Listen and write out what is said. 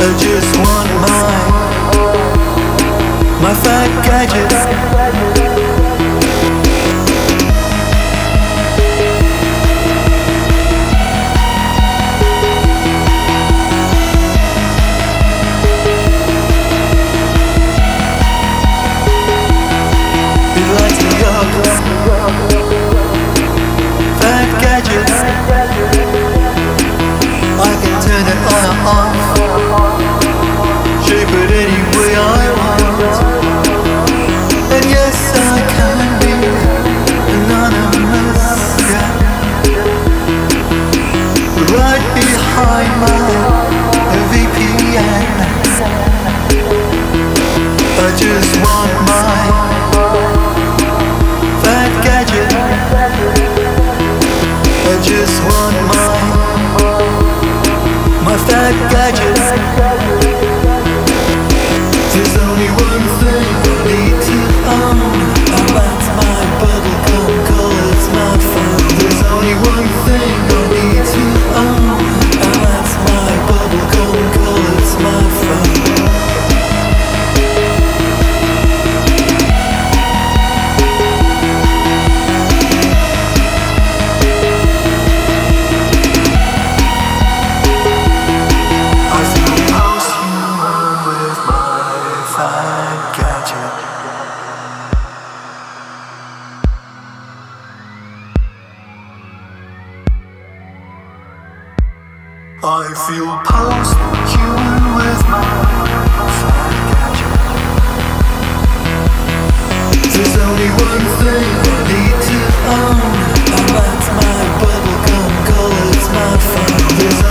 just want my fat gadget. Fat gadget, I can turn it on or off, shape it any way I want. And yes, I can be anonymous, yeah. Right behind my VPN, I just want my fat gadget. I just want my fat gadget. There's only one thing I need to own, and that's my bubblegum colored smartphone. There's only one thing I need to own, and that's my bubblegum colored smartphone. I feel post-human with my fat gadget. There's only one thing I need to own, and that's my bubblegum colored smartphone. There's